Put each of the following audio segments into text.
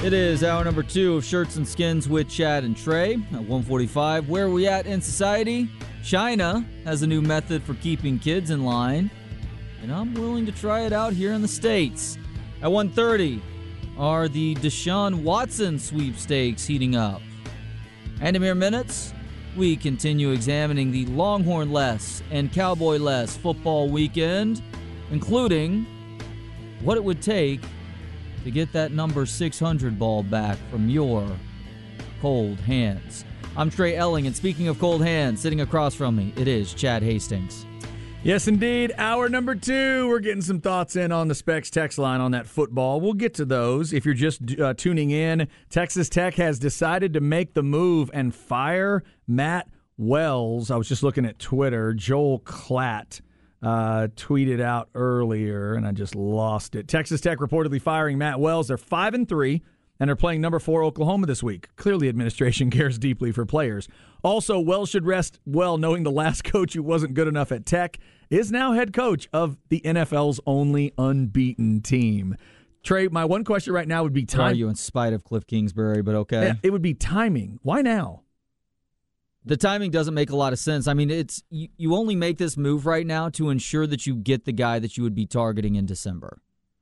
It is hour number 2 of Shirts and Skins with Chad and Trey at 1:45. Where are we at in society? China has a new method for keeping kids in line, and I'm willing to try it out here in the States. At 1:30 are the Deshaun Watson sweepstakes heating up. And in mere minutes, we continue examining the Longhorn-less and Cowboy-less football weekend, including what it would take to get that number 600 ball back from your cold hands. I'm Trey Elling, and speaking of cold hands, sitting across from me, it is Chad Hastings. Yes, indeed. Hour number 2. We're getting some thoughts in on the Specs text line on that football. We'll get to those. If you're just tuning in, Texas Tech has decided to make the move and fire Matt Wells. I was just looking at Twitter. Joel Klatt tweeted out earlier, and I just lost it. Texas Tech reportedly firing Matt Wells. They're 5-3, and they're playing number 4 Oklahoma this week. Clearly, administration cares deeply for players. Also, Wells should rest well knowing the last coach who wasn't good enough at Tech is now head coach of the NFL's only unbeaten team. Trey, my one question right now would be timing. Are you in spite of Cliff Kingsbury, but okay. Yeah, it would be timing. Why now? The timing doesn't make a lot of sense. I mean, it's you only make this move right now to ensure that you get the guy that you would be targeting in December.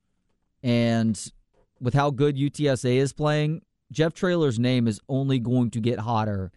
And with how good UTSA is playing, Jeff Traylor's name is only going to get hotter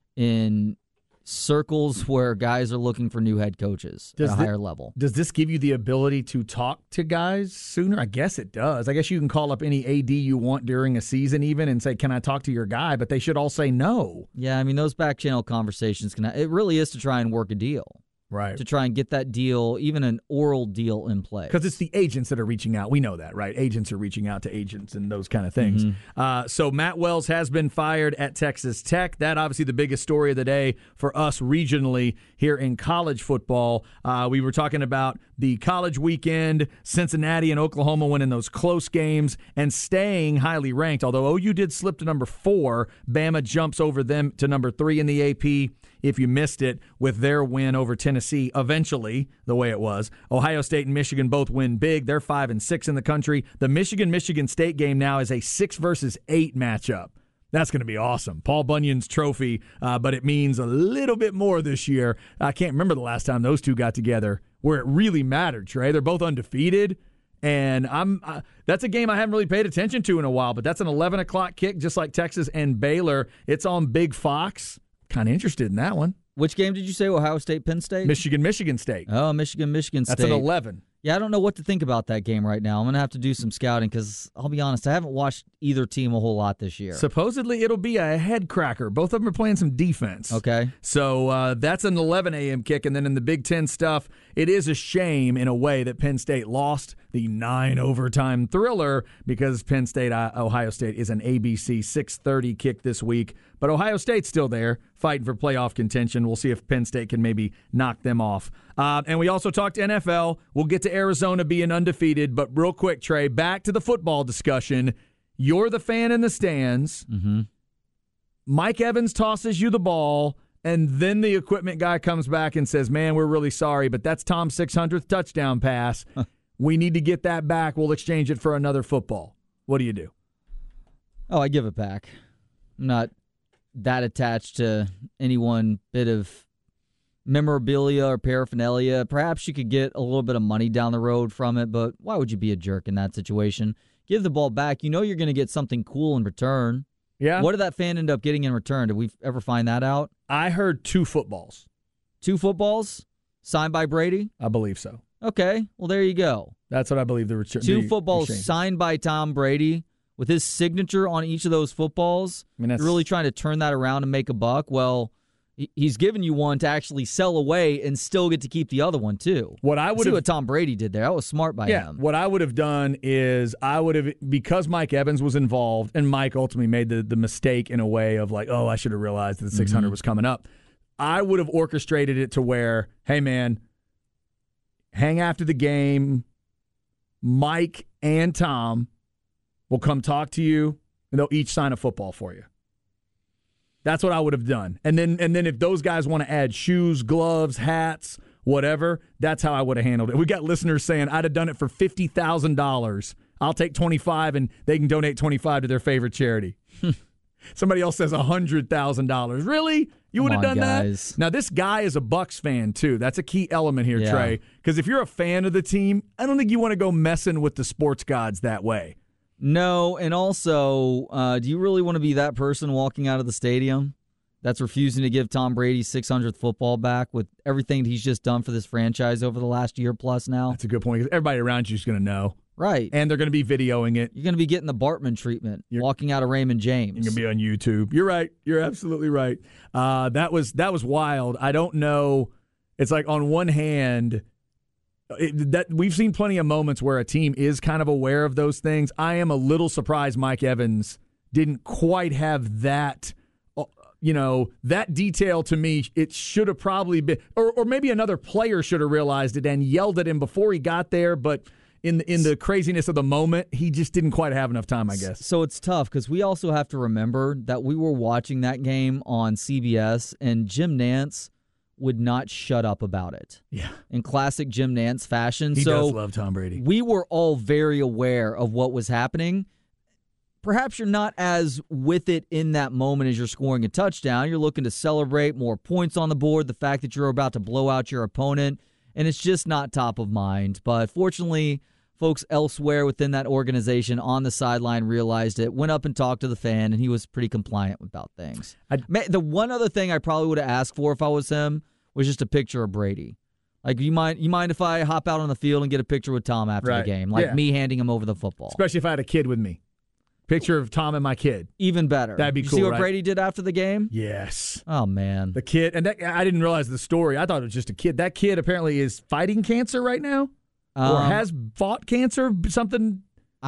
in circles where guys are looking for new head coaches at a higher level. Does this give you the ability to talk to guys sooner? I guess it does. I guess you can call up any AD you want during a season even and say, can I talk to your guy? But they should all say no. Yeah, I mean, those back channel conversations, it really is to try and work a deal. Right. To try and get that deal, even an oral deal in play. Because it's the agents that are reaching out. We know that, right? Agents are reaching out to agents and those kind of things. Mm-hmm. So Matt Wells has been fired at Texas Tech. That obviously the biggest story of the day for us regionally here in college football. We were talking about the college weekend, Cincinnati and Oklahoma winning those close games and staying highly ranked. Although OU did slip to number 4, Bama jumps over them to number 3 in the AP. If you missed it, with their win over Tennessee, eventually, the way it was. Ohio State and Michigan both win big. They're 5-6 in the country. The Michigan-Michigan State game now is a 6 versus 8 matchup. That's going to be awesome. Paul Bunyan's trophy, but it means a little bit more this year. I can't remember the last time those two got together where it really mattered, Trey. They're both undefeated, and that's a game I haven't really paid attention to in a while, but that's an 11 o'clock kick, just like Texas and Baylor. It's on Big Fox. Kind of interested in that one. Which game did you say? Ohio State, Penn State? Michigan State. Oh, Michigan State. That's an 11. Yeah, I don't know what to think about that game right now. I'm going to have to do some scouting because, I'll be honest, I haven't watched either team a whole lot this year. Supposedly, it'll be a head cracker. Both of them are playing some defense. Okay. So that's an 11 a.m. kick. And then in the Big Ten stuff, it is a shame in a way that Penn State lost the 9-overtime thriller because Penn State, Ohio State is an ABC 6:30 kick this week. But Ohio State's still there, fighting for playoff contention. We'll see if Penn State can maybe knock them off. And we also talked NFL. We'll get to Arizona being undefeated. But real quick, Trey, back to the football discussion. You're the fan in the stands. Mm-hmm. Mike Evans tosses you the ball, and then the equipment guy comes back and says, man, we're really sorry, but that's Tom's 600th touchdown pass. We need to get that back. We'll exchange it for another football. What do you do? Oh, I give it back. I'm not that attached to any one bit of memorabilia or paraphernalia. Perhaps you could get a little bit of money down the road from it, but why would you be a jerk in that situation? Give the ball back. You know you're going to get something cool in return. Yeah. What did that fan end up getting in return? Did we ever find that out? I heard 2 footballs. 2 footballs? Signed by Brady? I believe so. Okay, well, there you go. That's what I believe the return. 2 footballs signed by Tom Brady with his signature on each of those footballs. I mean, you're really trying to turn that around and make a buck. Well, he's given you one to actually sell away and still get to keep the other one, too. See what Tom Brady did there. That was smart by him. What I would have done is because Mike Evans was involved, and Mike ultimately made the mistake in a way of like, oh, I should have realized that the 600 was coming up. I would have orchestrated it to where, hey, man, hang after the game. Mike and Tom will come talk to you, and they'll each sign a football for you. That's what I would have done. And then if those guys want to add shoes, gloves, hats, whatever, that's how I would have handled it. We got listeners saying I'd have done it for $50,000 I'll take 25 and they can donate 25 to their favorite charity. Somebody else says $100,000. Really? You would have done guys. that? Now, this guy is a Bucs fan, too. That's a key element here, Trey. Because if you're a fan of the team, I don't think you want to go messing with the sports gods that way. No, and also, do you really want to be that person walking out of the stadium that's refusing to give Tom Brady's 600th football back with everything that he's just done for this franchise over the last year plus now? That's a good point. Everybody around you is going to know. Right. And they're going to be videoing it. You're going to be getting the Bartman treatment, walking out of Raymond James. You're going to be on YouTube. You're right. You're absolutely right. That was wild. I don't know. It's like on one hand, that we've seen plenty of moments where a team is kind of aware of those things. I am a little surprised Mike Evans didn't quite have that. That detail to me, it should have probably been, or maybe another player should have realized it and yelled at him before he got there, but in the craziness of the moment, he just didn't quite have enough time, I guess. So it's tough because we also have to remember that we were watching that game on CBS, and Jim Nantz would not shut up about it. Yeah. In classic Jim Nantz fashion. He does love Tom Brady. We were all very aware of what was happening. Perhaps you're not as with it in that moment as you're scoring a touchdown. You're looking to celebrate more points on the board, the fact that you're about to blow out your opponent, and it's just not top of mind. But fortunately, folks elsewhere within that organization on the sideline realized it, went up and talked to the fan, and he was pretty compliant about things. The one other thing I probably would have asked for if I was him was just a picture of Brady. Like, you mind if I hop out on the field and get a picture with Tom after the game? Like me handing him over the football. Especially if I had a kid with me. Picture of Tom and my kid. Even better. That'd be cool, see what right? Brady did after the game? Yes. Oh, man. The kid, and I didn't realize the story. I thought it was just a kid. That kid apparently is fighting cancer right now, or has fought cancer, something.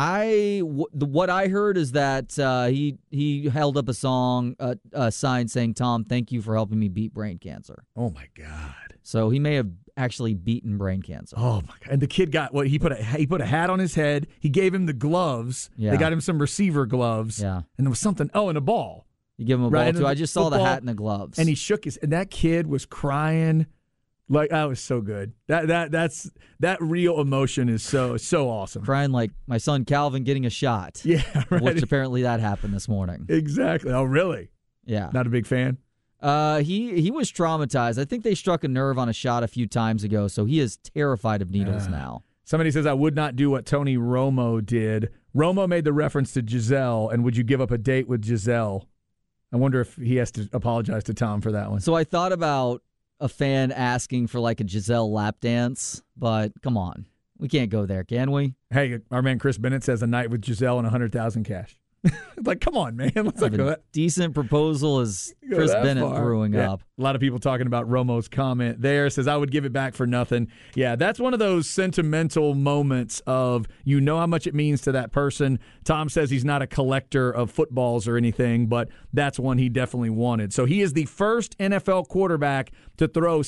What I heard is that he held up a sign saying, "Tom, thank you for helping me beat brain cancer." Oh, my God. So he may have actually beaten brain cancer. Oh, my God. And the kid got what? He put a hat on his head. He gave him the gloves. Yeah. They got him some receiver gloves. Yeah. And there was something. Oh, and a ball. You give him a ball, too. I just saw the hat and the gloves. And he shook and that kid was crying. Like, that was so good. That real emotion is so awesome. Crying like my son Calvin getting a shot. Yeah, right. Which apparently that happened this morning. Exactly. Oh, really? Yeah. Not a big fan? He was traumatized. I think they struck a nerve on a shot a few times ago, so he is terrified of needles now. Somebody says, I would not do what Tony Romo did. Romo made the reference to Giselle, and would you give up a date with Giselle? I wonder if he has to apologize to Tom for that one. So I thought about a fan asking for like a Giselle lap dance, but come on. We can't go there, can we? Hey, our man Chris Bennett says a night with Giselle and $100,000 cash. Like, come on, man. Let's not go that. Decent proposal as Chris Bennett throwing up. A lot of people talking about Romo's comment there. Says, I would give it back for nothing. Yeah, that's one of those sentimental moments of how much it means to that person. Tom says he's not a collector of footballs or anything, but that's one he definitely wanted. So he is the first NFL quarterback to throw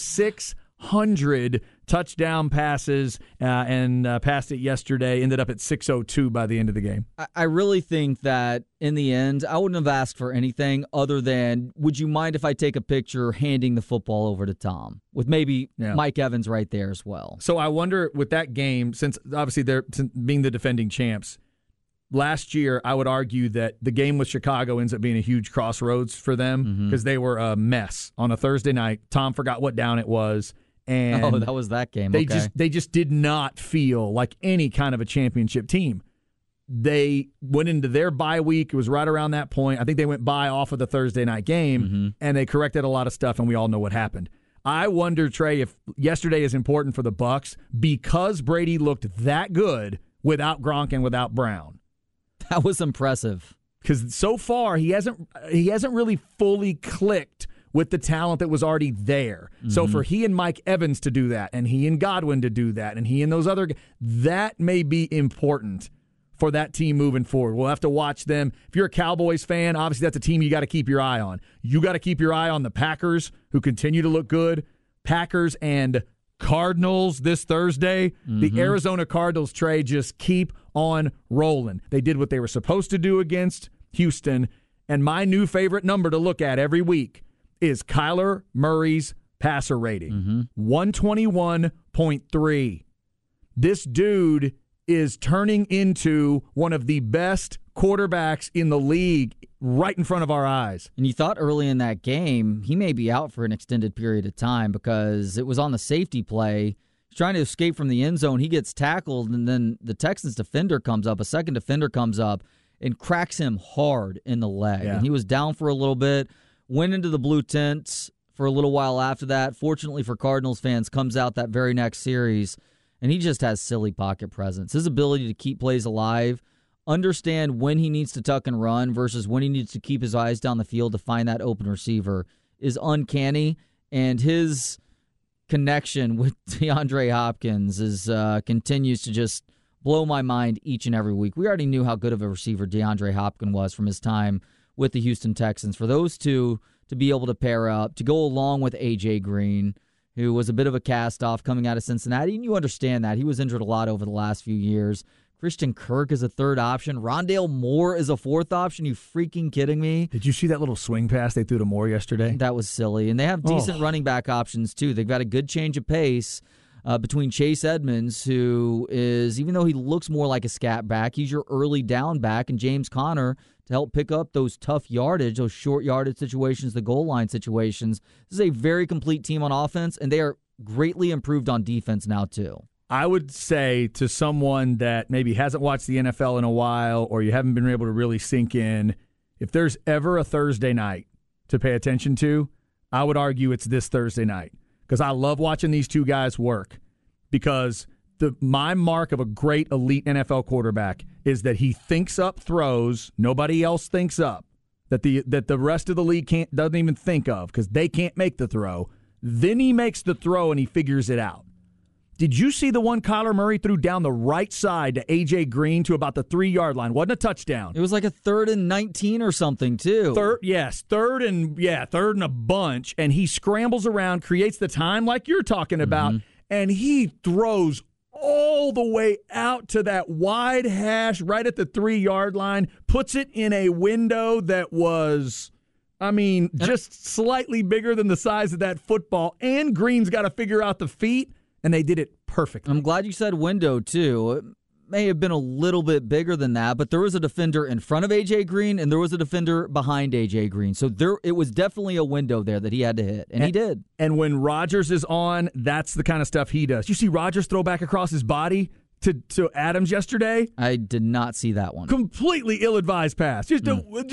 600 touchdown passes and passed it yesterday. Ended up at 602 by the end of the game. I really think that in the end, I wouldn't have asked for anything other than, would you mind if I take a picture handing the football over to Tom? With maybe Mike Evans right there as well. So I wonder with that game, since obviously they're being the defending champs, last year I would argue that the game with Chicago ends up being a huge crossroads for them because they were a mess on a Thursday night. Tom forgot what down it was. And that was that game. They just did not feel like any kind of a championship team. They went into their bye week. It was right around that point. I think they went bye off of the Thursday night game, and they corrected a lot of stuff, and we all know what happened. I wonder, Trey, if yesterday is important for the Bucs because Brady looked that good without Gronk and without Brown. That was impressive. Because so far he hasn't really fully clicked with the talent that was already there. So for he and Mike Evans to do that, and he and Godwin to do that, and he and those other guys, that may be important for that team moving forward. We'll have to watch them. If you're a Cowboys fan, obviously that's a team you got to keep your eye on. You got to keep your eye on the Packers, who continue to look good. Packers and Cardinals this Thursday. The Arizona Cardinals, Trey, just keep on rolling. They did what they were supposed to do against Houston, and my new favorite number to look at every week is Kyler Murray's passer rating, 121.3. This dude is turning into one of the best quarterbacks in the league right in front of our eyes. And you thought early in that game he may be out for an extended period of time because it was on the safety play. He's trying to escape from the end zone. He gets tackled, and then the Texans defender comes up, a second defender comes up, and cracks him hard in the leg. Yeah. And he was down for a little bit, went into the blue tents for a little while after that. Fortunately for Cardinals fans, comes out that very next series, and he just has silly pocket presence. His ability to keep plays alive, understand when he needs to tuck and run versus when he needs to keep his eyes down the field to find that open receiver is uncanny, and his connection with DeAndre Hopkins continues to just blow my mind each and every week. We already knew how good of a receiver DeAndre Hopkins was from his time with the Houston Texans. For those two to be able to pair up, to go along with A.J. Green, who was a bit of a cast-off coming out of Cincinnati, and you understand that. He was injured a lot over the last few years. Christian Kirk is a third option. Rondale Moore is a fourth option. You freaking kidding me? Did you see that little swing pass they threw to Moore yesterday? That was silly. And they have decent running back options, too. They've got a good change of pace between Chase Edmonds, who is, even though he looks more like a scat back, he's your early down back, and James Conner to help pick up those tough yardage, those short yardage situations, the goal line situations. This is a very complete team on offense, and they are greatly improved on defense now, too. I would say to someone that maybe hasn't watched the NFL in a while or you haven't been able to really sink in, if there's ever a Thursday night to pay attention to, I would argue it's this Thursday night because I love watching these two guys work because my mark of a great elite NFL quarterback is that he thinks up throws nobody else thinks up, that the rest of the league doesn't even think of because they can't make the throw. Then he makes the throw and he figures it out. Did you see the one Kyler Murray threw down the right side to A.J. Green to about the 3-yard line? Wasn't a touchdown. It was like a 3rd and 19 or something, too. Third and a bunch, and he scrambles around, creates the time like you're talking about, and he throws all the way out to that wide hash right at the 3-yard line, puts it in a window that was, just slightly bigger than the size of that football, and Green's got to figure out the feet. And they did it perfectly. I'm glad you said window, too. It may have been a little bit bigger than that, but there was a defender in front of A.J. Green, and there was a defender behind A.J. Green. So it was definitely a window there that he had to hit, and he did. And when Rodgers is on, that's the kind of stuff he does. You see Rodgers throw back across his body to Adams yesterday? I did not see that one. Completely ill-advised pass. Just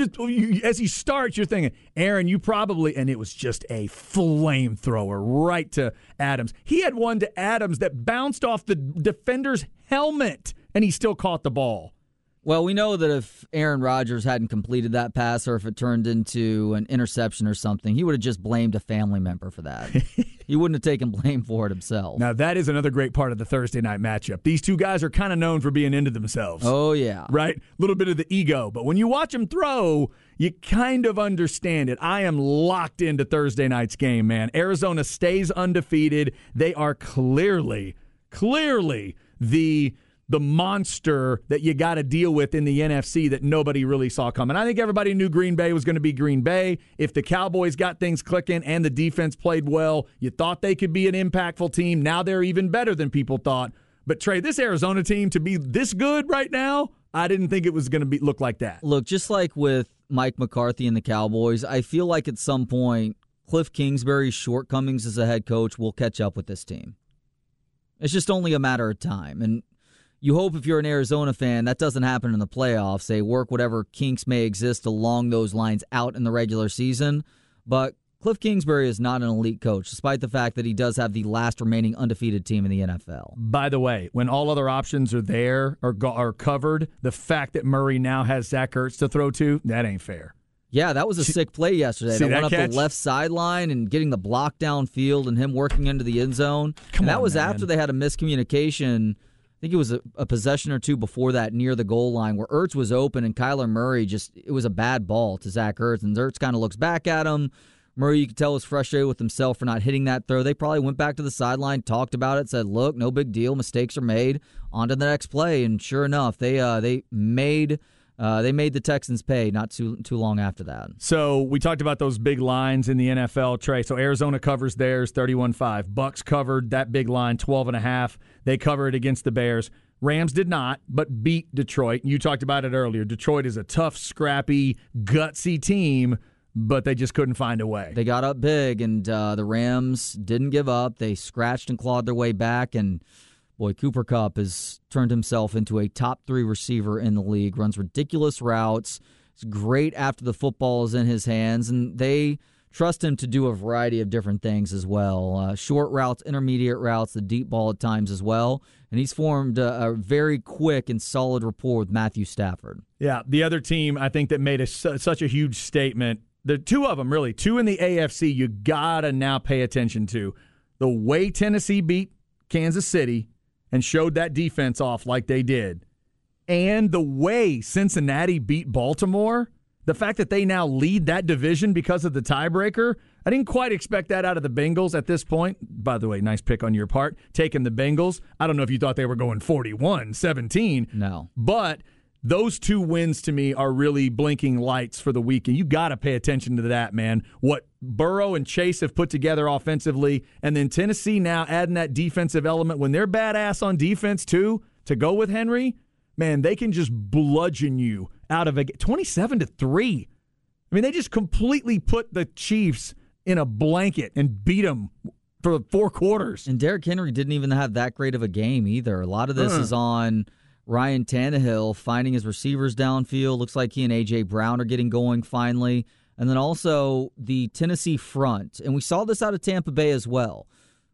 as he starts, you're thinking, Aaron, you probably, and it was just a flamethrower right to Adams. He had one to Adams that bounced off the defender's helmet, and he still caught the ball. Well, we know that if Aaron Rodgers hadn't completed that pass or if it turned into an interception or something, he would have just blamed a family member for that. He wouldn't have taken blame for it himself. Now, that is another great part of the Thursday night matchup. These two guys are kind of known for being into themselves. Oh, yeah. Right? A little bit of the ego. But when you watch them throw, you kind of understand it. I am locked into Thursday night's game, man. Arizona stays undefeated. They are clearly the monster that you got to deal with in the NFC that nobody really saw coming. I think everybody knew Green Bay was going to be Green Bay. If the Cowboys got things clicking and the defense played well, you thought they could be an impactful team. Now they're even better than people thought. But, Trey, this Arizona team to be this good right now, I didn't think it was going to look like that. Look, just like with Mike McCarthy and the Cowboys, I feel like at some point Cliff Kingsbury's shortcomings as a head coach will catch up with this team. It's just only a matter of time. And you hope if you're an Arizona fan, that doesn't happen in the playoffs. They work whatever kinks may exist along those lines out in the regular season. But Cliff Kingsbury is not an elite coach, despite the fact that he does have the last remaining undefeated team in the NFL. By the way, when all other options are there or are covered, the fact that Murray now has Zach Ertz to throw to, that ain't fair. Yeah, that was a sick play yesterday. That went up catch? the left sideline and getting the block downfield and him working into the end zone. That was after they had a miscommunication. I think it was a possession or two before that near the goal line where Ertz was open and Kyler Murray it was a bad ball to Zach Ertz. And Ertz kind of looks back at him. Murray, you could tell, was frustrated with himself for not hitting that throw. They probably went back to the sideline, talked about it, said, look, no big deal. Mistakes are made. On to the next play. And sure enough, they made the Texans pay not too long after that. So we talked about those big lines in the NFL, Trey. So Arizona covers theirs 31-5. Bucks covered that big line 12.5. They covered against the Bears. Rams did not, but beat Detroit. You talked about it earlier. Detroit is a tough, scrappy, gutsy team, but they just couldn't find a way. They got up big, and the Rams didn't give up. They scratched and clawed their way back, and boy, Cooper Kupp has turned himself into a top 3 receiver in the league, runs ridiculous routes. It's great after the football is in his hands, and they trust him to do a variety of different things as well. Short routes, intermediate routes, the deep ball at times as well. And he's formed a very quick and solid rapport with Matthew Stafford. Yeah, the other team I think that made such a huge statement, there are 2 of them really, 2 in the AFC you got to now pay attention to. The way Tennessee beat Kansas City and showed that defense off like they did, and the way Cincinnati beat Baltimore, the fact that they now lead that division because of the tiebreaker, I didn't quite expect that out of the Bengals at this point. By the way, nice pick on your part, taking the Bengals. I don't know if you thought they were going 41-17. No. But those 2 wins to me are really blinking lights for the weekend. You got to pay attention to that, man. What Burrow and Chase have put together offensively, and then Tennessee now adding that defensive element. When they're badass on defense, too, to go with Henry, man, they can just bludgeon you out of a 27-3. I mean, they just completely put the Chiefs in a blanket and beat them for 4 quarters. And Derrick Henry didn't even have that great of a game either. A lot of this is on Ryan Tannehill finding his receivers downfield. Looks like he and A.J. Brown are getting going finally. And then also the Tennessee front. And we saw this out of Tampa Bay as well.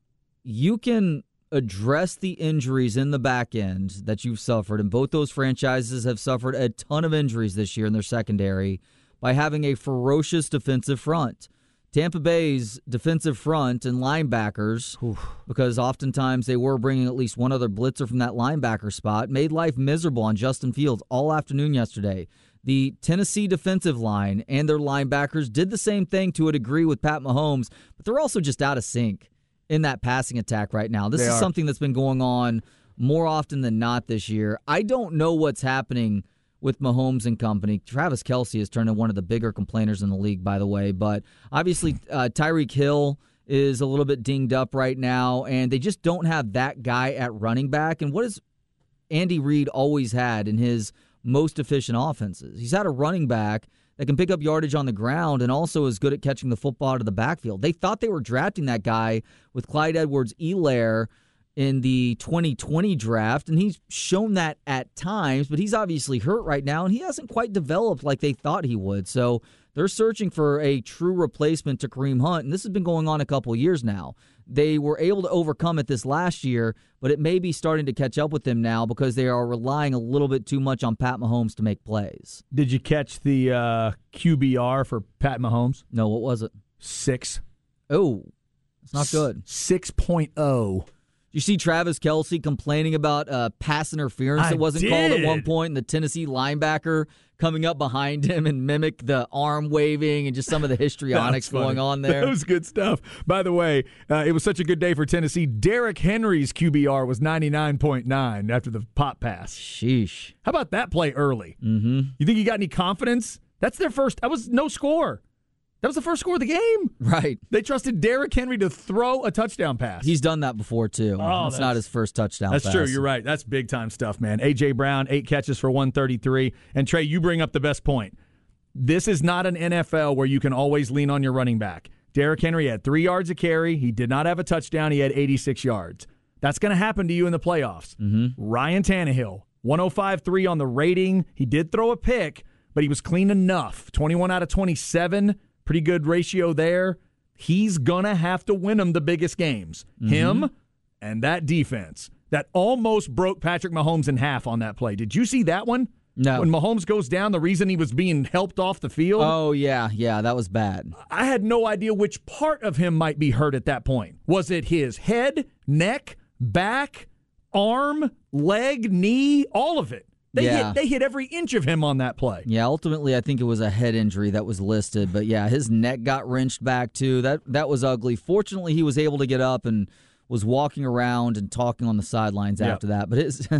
You can address the injuries in the back end that you've suffered, and both those franchises have suffered a ton of injuries this year in their secondary, by having a ferocious defensive front. Tampa Bay's defensive front and linebackers, because oftentimes they were bringing at least one other blitzer from that linebacker spot, made life miserable on Justin Fields all afternoon yesterday. The Tennessee defensive line and their linebackers did the same thing to a degree with Pat Mahomes, but they're also just out of sync in that passing attack right now. This is something that's been going on more often than not this year. I don't know what's happening with Mahomes and company. Travis Kelce has turned into one of the bigger complainers in the league, by the way. But obviously, Tyreek Hill is a little bit dinged up right now, and they just don't have that guy at running back. And what has Andy Reid always had in his most efficient offenses? He's had a running back that can pick up yardage on the ground and also is good at catching the football out of the backfield. They thought they were drafting that guy with Clyde Edwards-Helaire in the 2020 draft, and he's shown that at times, but he's obviously hurt right now, and he hasn't quite developed like they thought he would. So they're searching for a true replacement to Kareem Hunt, and this has been going on a couple of years now. They were able to overcome it this last year, but it may be starting to catch up with them now because they are relying a little bit too much on Pat Mahomes to make plays. Did you catch the QBR for Pat Mahomes? No, what was it? 6. Oh, it's not good. 6.0. You see Travis Kelce complaining about pass interference that wasn't called at one point, and the Tennessee linebacker coming up behind him and mimic the arm waving and just some of the histrionics going on there. That was good stuff. By the way, it was such a good day for Tennessee. Derrick Henry's QBR was 99.9 after the pop pass. Sheesh. How about that play early? Mm-hmm. You think you got any confidence? That's their first. That was no score. That was the first score of the game. Right. They trusted Derrick Henry to throw a touchdown pass. He's done that before, too. Oh, that's not his first touchdown pass. That's true. You're right. That's big-time stuff, man. A.J. Brown, 8 catches for 133. And, Trey, you bring up the best point. This is not an NFL where you can always lean on your running back. Derrick Henry had 3 yards a carry. He did not have a touchdown. He had 86 yards. That's going to happen to you in the playoffs. Mm-hmm. Ryan Tannehill, 105.3 on the rating. He did throw a pick, but he was clean enough. 21 out of 27. Pretty good ratio there. He's going to have to win them the biggest games. Mm-hmm. Him and that defense that almost broke Patrick Mahomes in half on that play. Did you see that one? No. When Mahomes goes down, the reason he was being helped off the field? Oh, yeah, that was bad. I had no idea which part of him might be hurt at that point. Was it his head, neck, back, arm, leg, knee, all of it? They hit every inch of him on that play. Yeah, ultimately I think it was a head injury that was listed. But, yeah, his neck got wrenched back, too. That was ugly. Fortunately, he was able to get up and was walking around and talking on the sidelines after that. But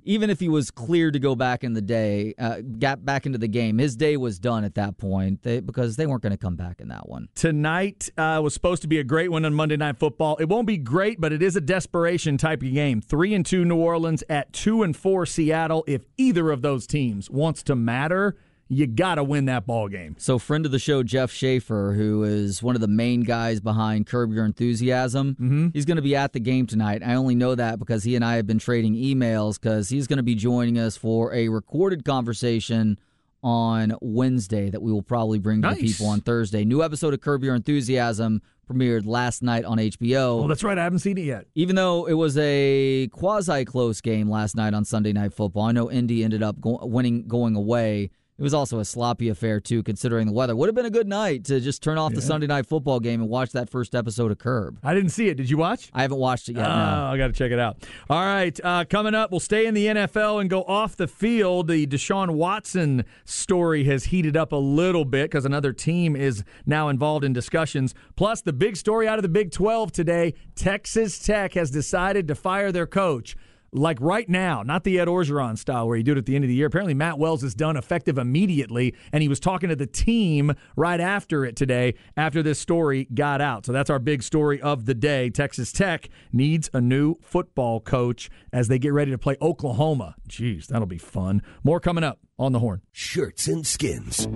even if he was cleared to go back in the day, got back into the game, his day was done at that point because they weren't going to come back in that one. Tonight was supposed to be a great one on Monday Night Football. It won't be great, but it is a desperation type of game. 3-2 New Orleans at 2-4 Seattle. If either of those teams wants to matter, you got to win that ball game. So friend of the show, Jeff Schaefer, who is one of the main guys behind Curb Your Enthusiasm, he's going to be at the game tonight. I only know that because he and I have been trading emails because he's going to be joining us for a recorded conversation on Wednesday that we will probably bring to the people on Thursday. New episode of Curb Your Enthusiasm premiered last night on HBO. Oh, that's right. I haven't seen it yet. Even though it was a quasi-close game last night on Sunday Night Football, I know Indy ended up going away. It was also a sloppy affair, too, considering the weather. Would have been a good night to just turn off the Sunday Night Football game and watch that first episode of Curb. I didn't see it. Did you watch? I haven't watched it yet, no. I got to check it out. All right, coming up, we'll stay in the NFL and go off the field. The Deshaun Watson story has heated up a little bit because another team is now involved in discussions. Plus, the big story out of the Big 12 today, Texas Tech has decided to fire their coach. Like right now, not the Ed Orgeron style where you do it at the end of the year. Apparently, Matt Wells is done effective immediately, and he was talking to the team right after it today, after this story got out. So that's our big story of the day. Texas Tech needs a new football coach as they get ready to play Oklahoma. Jeez, that'll be fun. More coming up on The Horn. Shirts and Skins.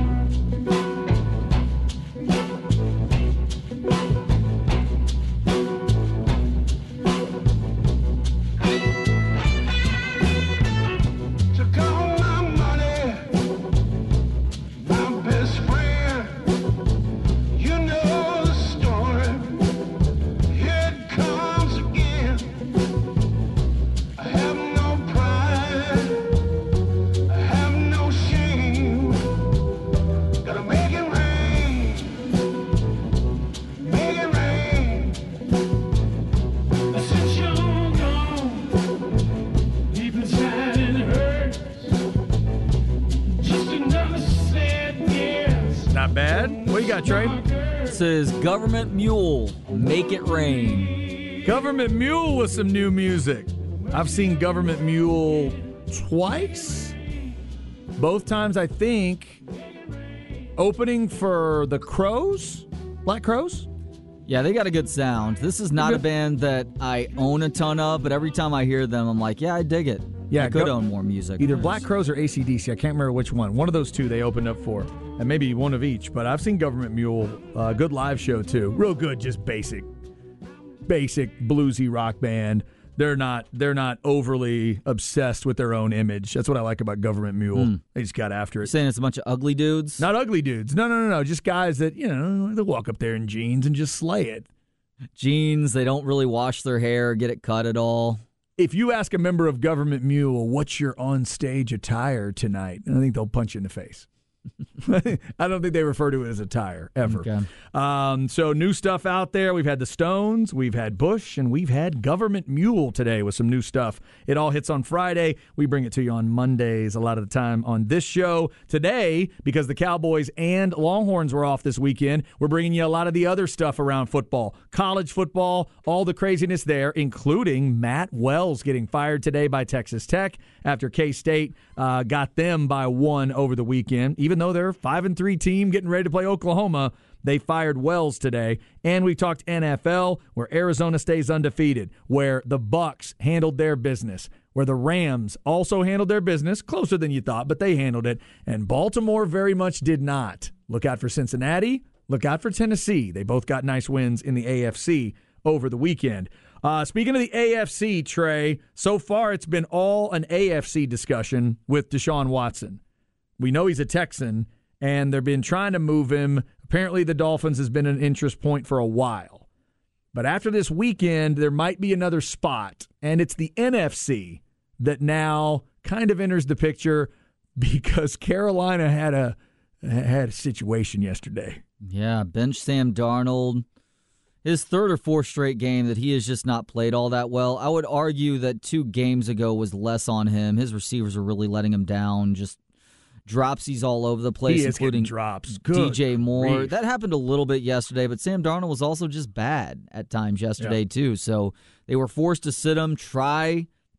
Trey? This is Government Mule, Make It Rain. Government Mule with some new music. I've seen Government Mule twice. Both times, I think, opening for the Crows, Black Crows. Yeah, they got a good sound. This is not a band that I own a ton of, but every time I hear them, I'm like, yeah, I dig it. Yeah, I could own more music. Either Black Crows or AC/DC. I can't remember which one. One of those two they opened up for, and maybe one of each. But I've seen Government Mule, good live show too. Real good, just basic bluesy rock band. They're not overly obsessed with their own image. That's what I like about Government Mule. They just got after it. You're saying it's a bunch of ugly dudes? Not ugly dudes. No. Just guys that, they'll walk up there in jeans and just slay it. Jeans, they don't really wash their hair, get it cut at all. If you ask a member of Government Mule, what's your on-stage attire tonight? I think they'll punch you in the face. I don't think they refer to it as attire, ever. Okay. So new stuff out there. We've had the Stones, we've had Bush, and we've had Government Mule today with some new stuff. It all hits on Friday. We bring it to you on Mondays a lot of the time on this show. Today, because the Cowboys and Longhorns were off this weekend, we're bringing you a lot of the other stuff around football. College football, all the craziness there, including Matt Wells getting fired today by Texas Tech after K-State got them by 1 over the weekend. Even though they're a 5-3 team getting ready to play Oklahoma, they fired Wells today. And we talked NFL, where Arizona stays undefeated, where the Bucs handled their business, where the Rams also handled their business, closer than you thought, but they handled it. And Baltimore very much did not. Look out for Cincinnati. Look out for Tennessee. They both got nice wins in the AFC over the weekend. Speaking of the AFC, Trey, so far it's been all an AFC discussion with Deshaun Watson. We know he's a Texan, and they've been trying to move him. Apparently the Dolphins has been an interest point for a while. But after this weekend, there might be another spot, and it's the NFC that now kind of enters the picture because Carolina had a situation yesterday. Yeah, bench Sam Darnold. His third or fourth straight game that he has just not played all that well. I would argue that 2 games ago was less on him. His receivers are really letting him down, just dropsies all over the place, including drops. DJ Moore. Grief. That happened a little bit yesterday, but Sam Darnold was also just bad at times yesterday, too. So they were forced to sit him, try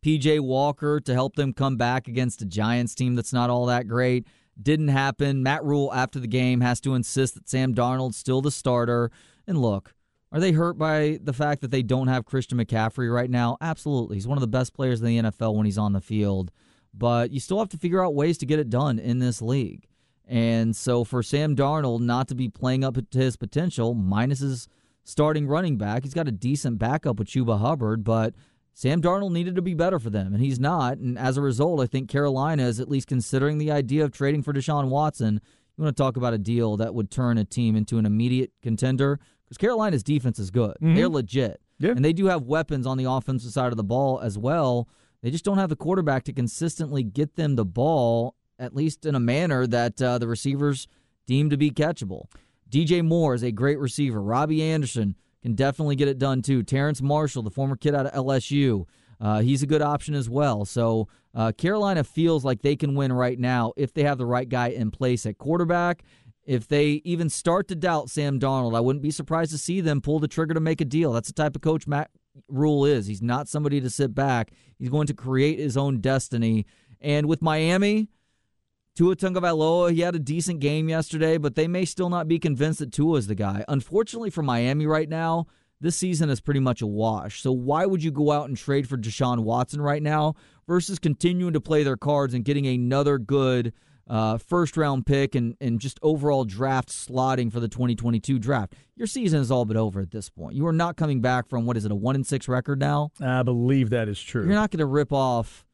P.J. Walker to help them come back against a Giants team that's not all that great. Didn't happen. Matt Rule, after the game, has to insist that Sam Darnold's still the starter. And look, are they hurt by the fact that they don't have Christian McCaffrey right now? Absolutely. He's one of the best players in the NFL when he's on the field. But you still have to figure out ways to get it done in this league. And so for Sam Darnold not to be playing up to his potential, minus his starting running back, he's got a decent backup with Chuba Hubbard, but Sam Darnold needed to be better for them, and he's not. And as a result, I think Carolina is at least considering the idea of trading for Deshaun Watson. You want to talk about a deal that would turn a team into an immediate contender? Because Carolina's defense is good. Mm-hmm. They're legit. Yeah. And they do have weapons on the offensive side of the ball as well. They just don't have the quarterback to consistently get them the ball, at least in a manner that the receivers deem to be catchable. DJ Moore is a great receiver. Robbie Anderson can definitely get it done too. Terrence Marshall, the former kid out of LSU, he's a good option as well. So Carolina feels like they can win right now if they have the right guy in place at quarterback. If they even start to doubt Sam Darnold, I wouldn't be surprised to see them pull the trigger to make a deal. That's the type of coach Matt Rule is. He's not somebody to sit back. He's going to create his own destiny. And with Miami, Tua Tagovailoa, he had a decent game yesterday, but they may still not be convinced that Tua is the guy. Unfortunately for Miami right now, this season is pretty much a wash. So why would you go out and trade for Deshaun Watson right now versus continuing to play their cards and getting another good first-round pick and just overall draft slotting for the 2022 draft? Your season is all but over at this point. You are not coming back from, what is it, a 1-6 record now? I believe that is true. You're not going to rip off,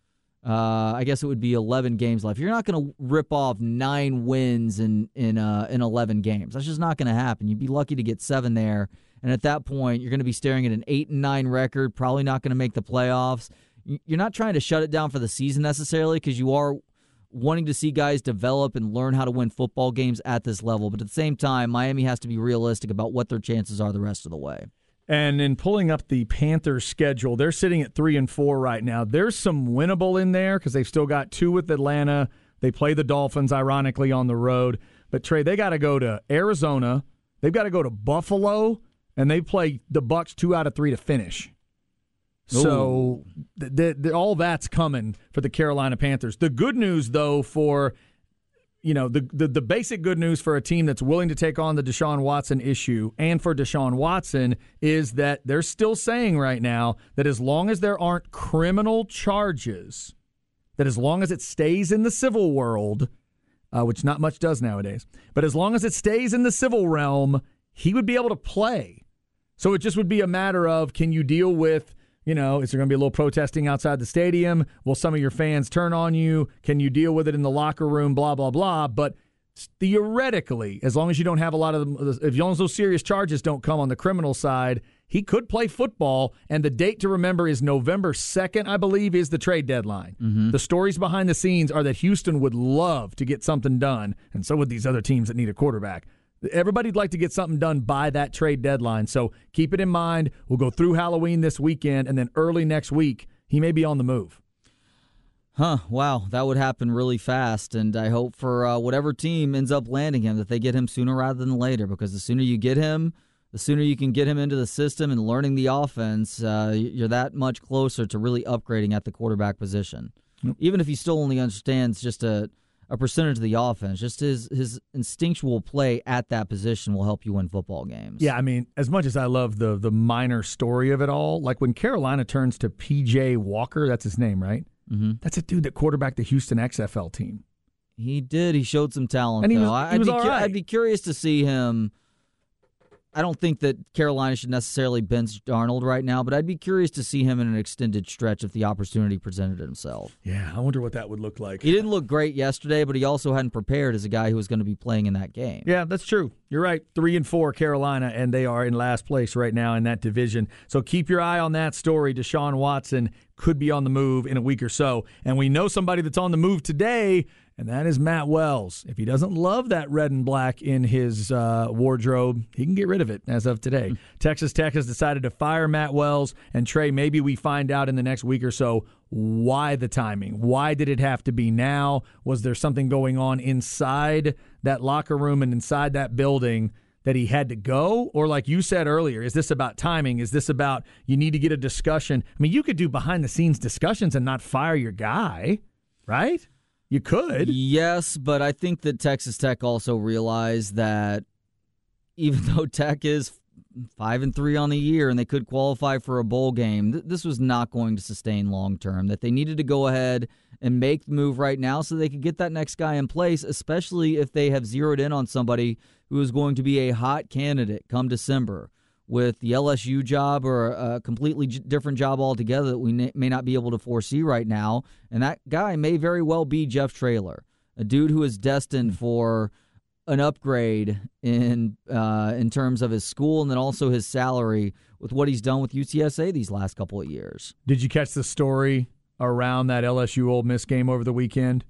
I guess it would be 11 games left. You're not going to rip off 9 wins in 11 games. That's just not going to happen. You'd be lucky to get 7 there. And at that point, you're going to be staring at an 8-9 record, probably not going to make the playoffs. You're not trying to shut it down for the season necessarily because you are wanting to see guys develop and learn how to win football games at this level. But at the same time, Miami has to be realistic about what their chances are the rest of the way. And in pulling up the Panthers' schedule, they're sitting at 3-4 right now. There's some winnable in there because they've still got 2 with Atlanta. They play the Dolphins, ironically, on the road. But, Trey, they got to go to Arizona. They've got to go to Buffalo, and they play the Bucs 2 out of 3 to finish. So all that's coming for the Carolina Panthers. The good news, though, for the basic good news for a team that's willing to take on the Deshaun Watson issue and for Deshaun Watson is that they're still saying right now that as long as there aren't criminal charges, that as long as it stays in the civil world, which not much does nowadays, but as long as it stays in the civil realm, he would be able to play. So it just would be a matter of, can you deal with, is there going to be a little protesting outside the stadium? Will some of your fans turn on you? Can you deal with it in the locker room? Blah, blah, blah. But theoretically, as long as you don't have a lot of them, as long as those serious charges don't come on the criminal side, he could play football. And the date to remember is November 2nd, I believe, is the trade deadline. Mm-hmm. The stories behind the scenes are that Houston would love to get something done, and so would these other teams that need a quarterback. Everybody'd like to get something done by that trade deadline, so keep it in mind. We'll go through Halloween this weekend, and then early next week, he may be on the move. Wow, that would happen really fast, and I hope for whatever team ends up landing him that they get him sooner rather than later, because the sooner you get him, the sooner you can get him into the system and learning the offense, you're that much closer to really upgrading at the quarterback position. Yep. Even if he still only understands just a percentage of the offense, just his instinctual play at that position will help you win football games. Yeah, I mean, as much as I love the minor story of it all, like when Carolina turns to P.J. Walker, that's his name, right? Mm-hmm. That's a dude that quarterbacked the Houston XFL team. He did. He showed some talent, and he though. Was all right. I'd be curious to see him. I don't think that Carolina should necessarily bench Darnold right now, but I'd be curious to see him in an extended stretch if the opportunity presented himself. Yeah, I wonder what that would look like. He didn't look great yesterday, but he also hadn't prepared as a guy who was going to be playing in that game. Yeah, that's true. You're right. 3-4 Carolina, and they are in last place right now in that division. So keep your eye on that story. Deshaun Watson could be on the move in a week or so. And we know somebody that's on the move today, and that is Matt Wells. If he doesn't love that red and black in his wardrobe, he can get rid of it as of today. Texas Tech has decided to fire Matt Wells. And, Trey, maybe we find out in the next week or so why the timing. Why did it have to be now? Was there something going on inside that locker room and inside that building that he had to go? Or like you said earlier, is this about timing? Is this about you need to get a discussion? I mean, you could do behind-the-scenes discussions and not fire your guy, right? You could. Yes, but I think that Texas Tech also realized that even though Tech is 5-3 on the year and they could qualify for a bowl game, this was not going to sustain long-term, that they needed to go ahead and make the move right now so they could get that next guy in place, especially if they have zeroed in on somebody who is going to be a hot candidate come December with the LSU job or a completely different job altogether that we may not be able to foresee right now. And that guy may very well be Jeff Traylor, a dude who is destined for an upgrade in terms of his school and then also his salary with what he's done with UTSA these last couple of years. Did you catch the story around that LSU Ole Miss game over the weekend?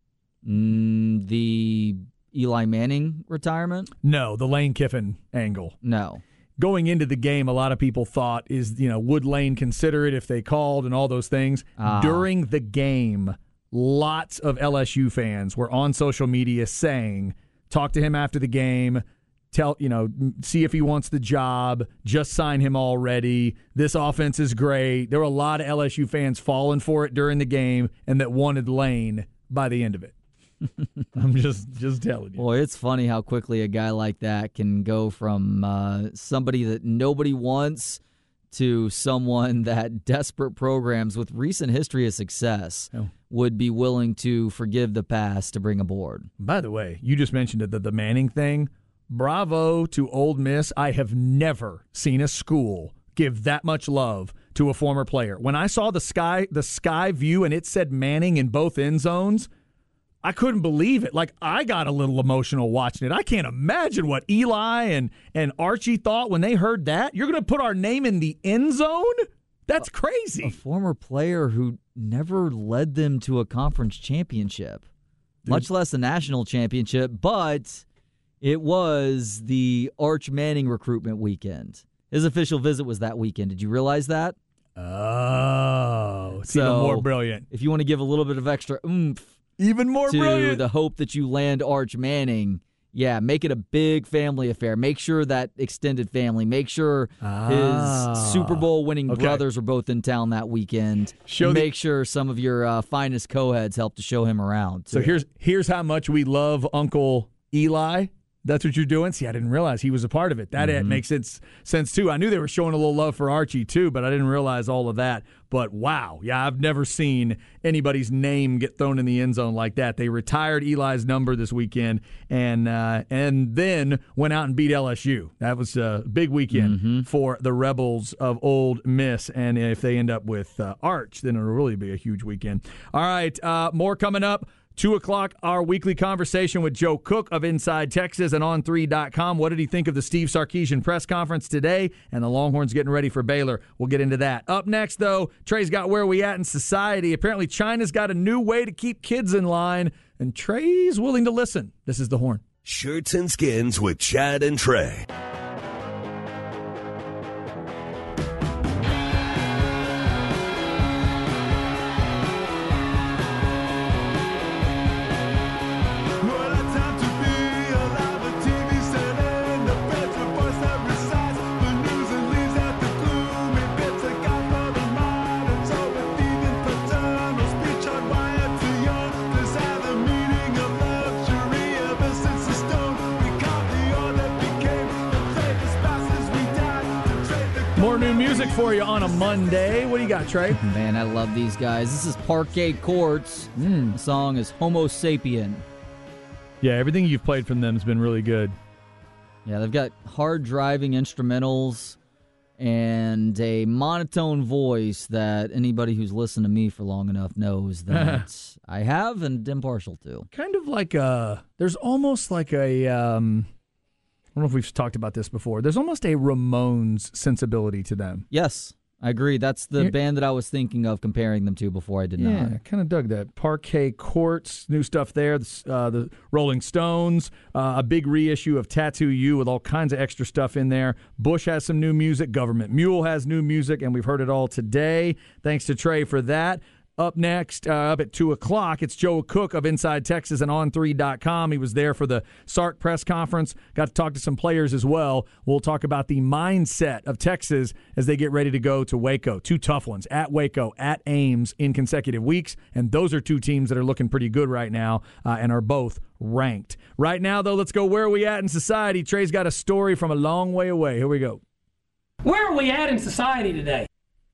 The Eli Manning retirement? No, the Lane Kiffin angle. No. Going into the game, a lot of people thought, would Lane consider it if they called and all those things? During the game, lots of LSU fans were on social media saying, talk to him after the game, see if he wants the job, just sign him already. This offense is great. There were a lot of LSU fans falling for it during the game and that wanted Lane by the end of it. I'm just telling you. Boy, it's funny how quickly a guy like that can go from somebody that nobody wants to someone that desperate programs with recent history of success would be willing to forgive the past to bring aboard. By the way, you just mentioned the Manning thing. Bravo to Ole Miss. I have never seen a school give that much love to a former player. When I saw the sky view and it said Manning in both end zones, I couldn't believe it. Like, I got a little emotional watching it. I can't imagine what Eli and Archie thought when they heard that. You're going to put our name in the end zone? That's crazy. A former player who never led them to a conference championship, much less a national championship, but it was the Arch Manning recruitment weekend. His official visit was that weekend. Did you realize that? Oh, it's even more brilliant. If you want to give a little bit of extra oomph, even more to brilliant, the hope that you land Arch Manning, make it a big family affair. Make sure that extended family, make sure his Super Bowl winning brothers are both in town that weekend. Make sure some of your finest co-heads help to show him around, too. So here's how much we love Uncle Eli. That's what you're doing? See, I didn't realize he was a part of it. That makes sense, too. I knew they were showing a little love for Archie, too, but I didn't realize all of that. But, wow, I've never seen anybody's name get thrown in the end zone like that. They retired Eli's number this weekend and then went out and beat LSU. That was a big weekend for the Rebels of Ole Miss. And if they end up with Arch, then it'll really be a huge weekend. All right, more coming up. 2 o'clock, our weekly conversation with Joe Cook of Inside Texas and On3.com. What did he think of the Steve Sarkisian press conference today and the Longhorns getting ready for Baylor? We'll get into that. Up next, though, Trey's got Where We At in Society. Apparently, China's got a new way to keep kids in line, and Trey's willing to listen. This is The Horn. Shirts and Skins with Chad and Trey. Music for you on a Monday. What do you got, Trey? Man, I love these guys. This is Parquet Courts. The song is Homo Sapien. Yeah, everything you've played from them has been really good. Yeah, they've got hard driving instrumentals and a monotone voice that anybody who's listened to me for long enough knows that I have and am partial to. Kind of like there's almost like a I don't know if we've talked about this before. There's almost a Ramones sensibility to them. Yes, I agree. That's the band that I was thinking of comparing them to before I did not. Yeah, I kind of dug that. Parquet Courts, new stuff there. The Rolling Stones, a big reissue of Tattoo You with all kinds of extra stuff in there. Bush has some new music. Government Mule has new music, and we've heard it all today. Thanks to Trey for that. Up next, up at 2 o'clock, it's Joe Cook of Inside Texas and On3.com. He was there for the Sark press conference. Got to talk to some players as well. We'll talk about the mindset of Texas as they get ready to go to Waco. 2 tough ones, at Waco, at Ames in consecutive weeks. And those are 2 teams that are looking pretty good right now and are both ranked. Right now, though, let's go where are we at in society. Trey's got a story from a long way away. Here we go. Where are we at in society today?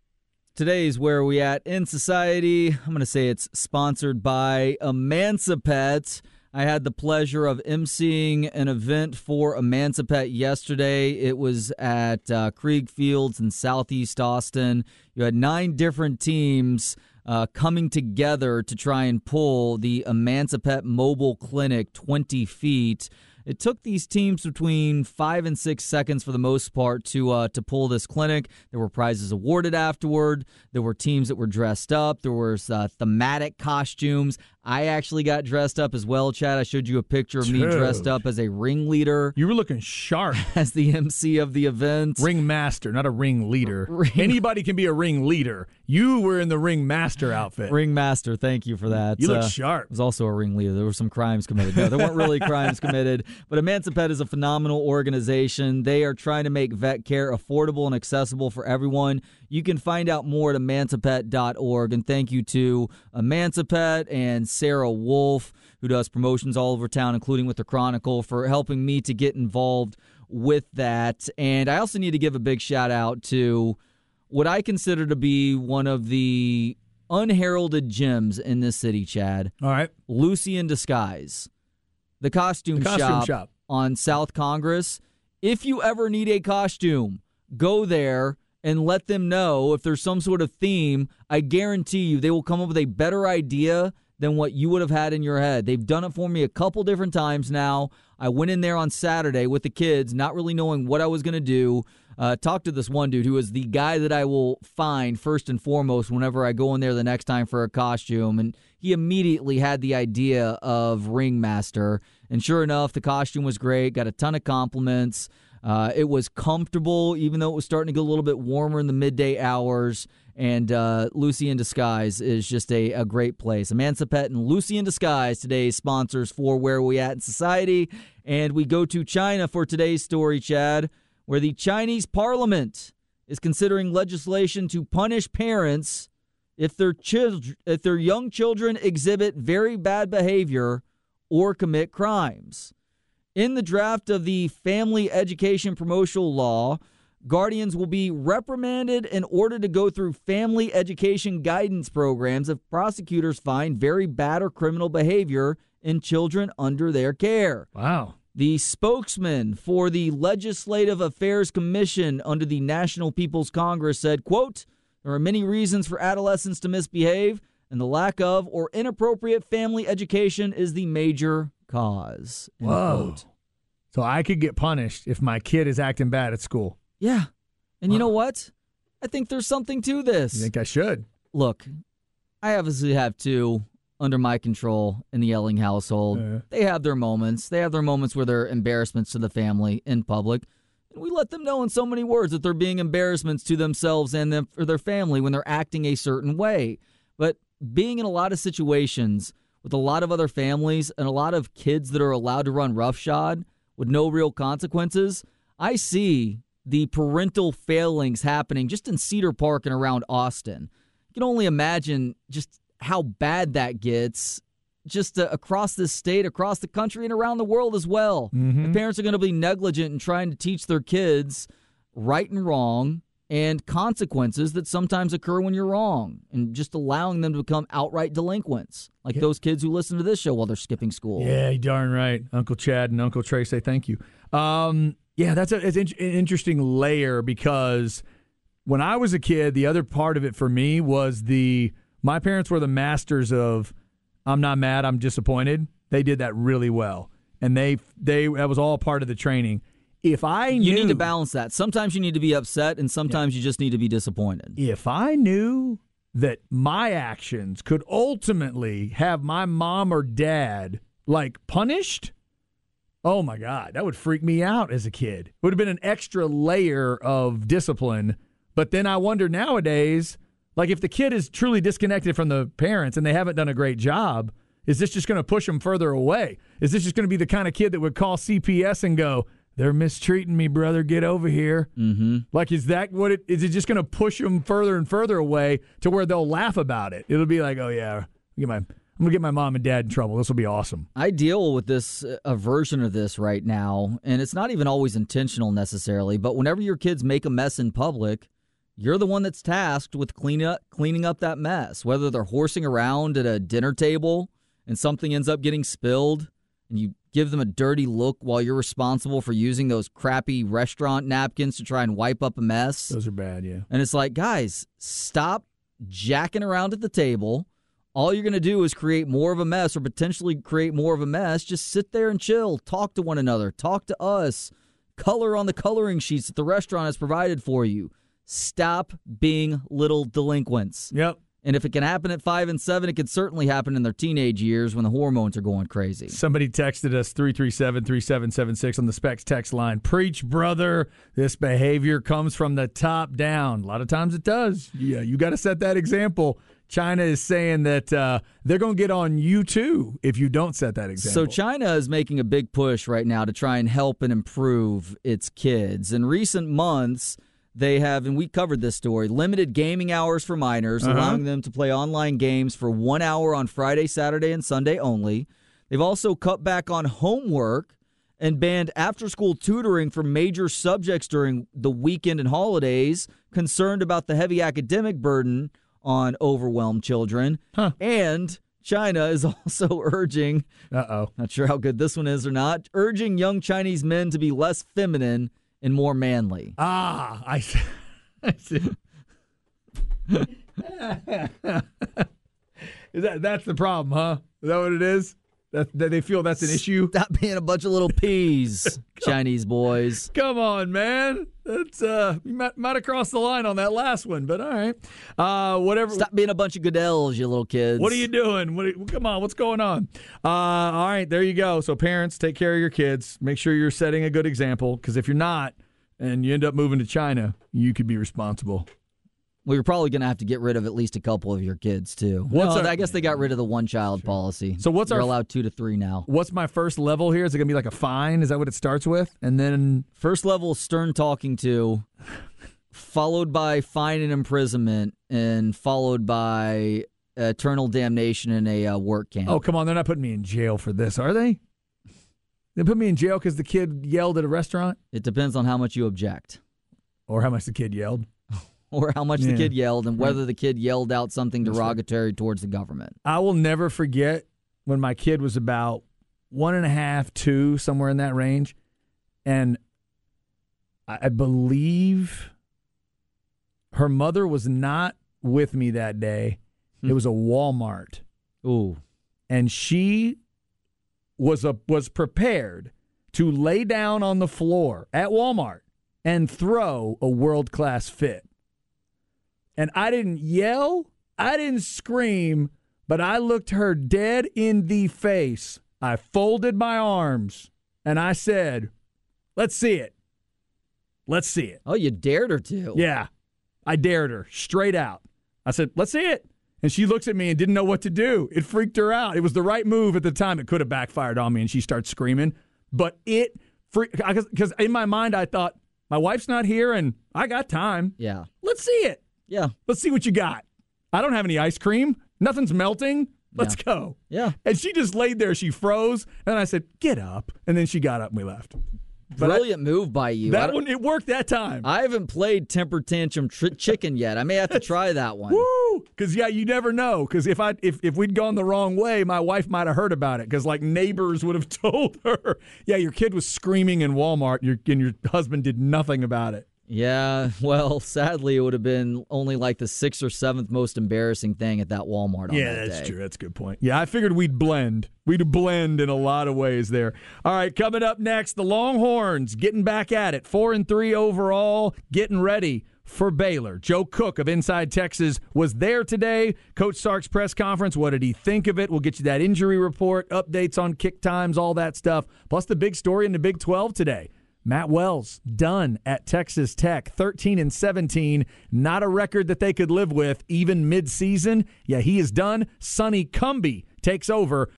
Today's Where Are We At in Society. I'm going to say it's sponsored by Emancipet. I had the pleasure of emceeing an event for Emancipet yesterday. It was at Krieg Fields in Southeast Austin. You had 9 different teams coming together to try and pull the Emancipet Mobile Clinic 20 feet. It took these teams between 5 and 6 seconds for the most part to pull this clinic. There were prizes awarded afterward. There were teams that were dressed up. There was thematic costumes. I actually got dressed up as well, Chad. I showed you a picture of me dressed up as a ringleader. You were looking sharp. As the MC of the event. Ringmaster, not a ringleader. Anybody can be a ringleader. You were in the ringmaster outfit. Ringmaster, thank you for that. You look sharp. I was also a ringleader. There were some crimes committed. No, there weren't really crimes committed. But Emancipet is a phenomenal organization. They are trying to make vet care affordable and accessible for everyone. You can find out more at emancipet.org. And thank you to Emancipet and Sarah Wolf, who does promotions all over town, including with the Chronicle, for helping me to get involved with that. And I also need to give a big shout out to what I consider to be one of the unheralded gems in this city, Chad. All right. Lucy in Disguise. The costume shop on South Congress. If you ever need a costume, go there and let them know if there's some sort of theme. I guarantee you they will come up with a better idea than what you would have had in your head. They've done it for me a couple different times now. I went in there on Saturday with the kids, not really knowing what I was going to do. Talked to this one dude who is the guy that I will find first and foremost whenever I go in there the next time for a costume. And he immediately had the idea of Ringmaster. And sure enough, the costume was great. Got a ton of compliments. It was comfortable, even though it was starting to get a little bit warmer in the midday hours. And Lucy in Disguise is just a great place. Emancipet and Lucy in Disguise, today's sponsors for Where Are We At in Society. And we go to China for today's story, Chad, where the Chinese parliament is considering legislation to punish parents if their young children exhibit very bad behavior or commit crimes. In the draft of the Family Education Promotional Law, guardians will be reprimanded in order to go through family education guidance programs if prosecutors find very bad or criminal behavior in children under their care. Wow. The spokesman for the Legislative Affairs Commission under the National People's Congress said, quote, "There are many reasons for adolescents to misbehave, and the lack of or inappropriate family education is the major cause." End Whoa. quote. So I could get punished if my kid is acting bad at school. Yeah. And you know what? I think there's something to this. You think I should? Look, I obviously have 2 under my control in the Elling household. They have their moments. They have their moments where they're embarrassments to the family in public. And we let them know in so many words that they're being embarrassments to themselves and them or their family when they're acting a certain way. But being in a lot of situations with a lot of other families and a lot of kids that are allowed to run roughshod with no real consequences, I see the parental failings happening just in Cedar Park and around Austin. You can only imagine just how bad that gets just across this state, across the country, and around the world as well. Mm-hmm. The parents are going to be negligent in trying to teach their kids right and wrong and consequences that sometimes occur when you're wrong, and just allowing them to become outright delinquents, like those kids who listen to this show while they're skipping school. Yeah, you're darn right. Uncle Chad and Uncle Trey say thank you. Yeah, it's an interesting layer, because when I was a kid, the other part of it for me was my parents were the masters of I'm not mad, I'm disappointed. They did that really well. And that was all part of the training. If I knew, you need to balance that. Sometimes you need to be upset, and sometimes you just need to be disappointed. If I knew that my actions could ultimately have my mom or dad punished, oh my God, that would freak me out as a kid. It would have been an extra layer of discipline. But then I wonder nowadays, Like, if the kid is truly disconnected from the parents and they haven't done a great job, is this just going to push them further away? Is this just going to be the kind of kid that would call CPS and go, they're mistreating me, brother, get over here? Mm-hmm. Like, is it just going to push them further and further away to where they'll laugh about it? It'll be like, oh, yeah, I'm going to get my mom and dad in trouble. This will be awesome. I deal with this, a version of this right now, and it's not even always intentional necessarily, but whenever your kids make a mess in public, you're the one that's tasked with cleaning up that mess, whether they're horsing around at a dinner table and something ends up getting spilled, and you give them a dirty look while you're responsible for using those crappy restaurant napkins to try and wipe up a mess. Those are bad, yeah. And it's like, guys, stop jacking around at the table. All you're going to do is create more of a mess or potentially create more of a mess. Just sit there and chill. Talk to one another. Talk to us. Color on the coloring sheets that the restaurant has provided for you. Stop being little delinquents. Yep. And if it can happen at 5 and 7, it can certainly happen in their teenage years when the hormones are going crazy. Somebody texted us 337-3776 on the Specs text line. Preach, brother. This behavior comes from the top down. A lot of times it does. Yeah, you got to set that example. China is saying that they're going to get on you, too, if you don't set that example. So China is making a big push right now to try and help and improve its kids. In recent months, they have, and we covered this story, limited gaming hours for minors, allowing them to play online games for 1 hour on Friday, Saturday, and Sunday only. They've also cut back on homework and banned after-school tutoring for major subjects during the weekend and holidays, concerned about the heavy academic burden on overwhelmed children. And China is also urging, not sure how good this one is or not, urging young Chinese men to be less feminine and more manly. I see. That's the problem, huh? Is that what it is? That they feel that's an issue? Stop being a bunch of little peas, Chinese boys. Come on, man. That's you might have crossed the line on that last one, but all right. Whatever. Stop being a bunch of Goodell's, you little kids. What are you doing? Come on, what's going on? All right, there you go. So parents, take care of your kids. Make sure you're setting a good example, because if you're not and you end up moving to China, you could be responsible. Well, you're probably going to have to get rid of at least a couple of your kids, too. I guess they got rid of the one-child policy. So you're allowed 2 to 3 now. What's my first level here? Is it going to be like a fine? Is that what it starts with? And then first level, stern talking to, followed by fine and imprisonment, and followed by eternal damnation in a work camp. Oh, come on. They're not putting me in jail for this, are they? They put me in jail because the kid yelled at a restaurant? It depends on how much you object. Or how much the kid yelled. Or how much the kid yelled, and whether the kid yelled out something derogatory towards the government. I will never forget when my kid was about 1.5, 2, somewhere in that range. And I believe her mother was not with me that day. It was a Walmart. Ooh. And she was prepared to lay down on the floor at Walmart and throw a world-class fit. And I didn't yell, I didn't scream, but I looked her dead in the face. I folded my arms, and I said, let's see it. Let's see it. Oh, you dared her to. Yeah, I dared her straight out. I said, let's see it. And she looks at me and didn't know what to do. It freaked her out. It was the right move at the time. It could have backfired on me, and she starts screaming. But it freaked, because in my mind I thought, my wife's not here, and I got time. Yeah. Let's see it. Yeah. Let's see what you got. I don't have any ice cream. Nothing's melting. Let's go. Yeah. And she just laid there. She froze. And I said, get up. And then she got up and we left. Brilliant move by you. That one, it worked that time. I haven't played temper tantrum chicken yet. I may have to try that one. Woo! Because, you never know. Because if we'd gone the wrong way, my wife might have heard about it. Because, neighbors would have told her, yeah, your kid was screaming in Walmart and your husband did nothing about it. Yeah, well, sadly, it would have been only the 6th or 7th most embarrassing thing at that Walmart on that day. Yeah, that's true. That's a good point. Yeah, I figured we'd blend. We'd blend in a lot of ways there. All right, coming up next, the Longhorns getting back at it. 4-3 overall, getting ready for Baylor. Joe Cook of Inside Texas was there today. Coach Sark's press conference. What did he think of it? We'll get you that injury report, updates on kick times, all that stuff. Plus the big story in the Big 12 today. Matt Wells, done at Texas Tech, 13-17, not a record that they could live with even mid-season. Yeah, he is done. Sonny Cumbie takes over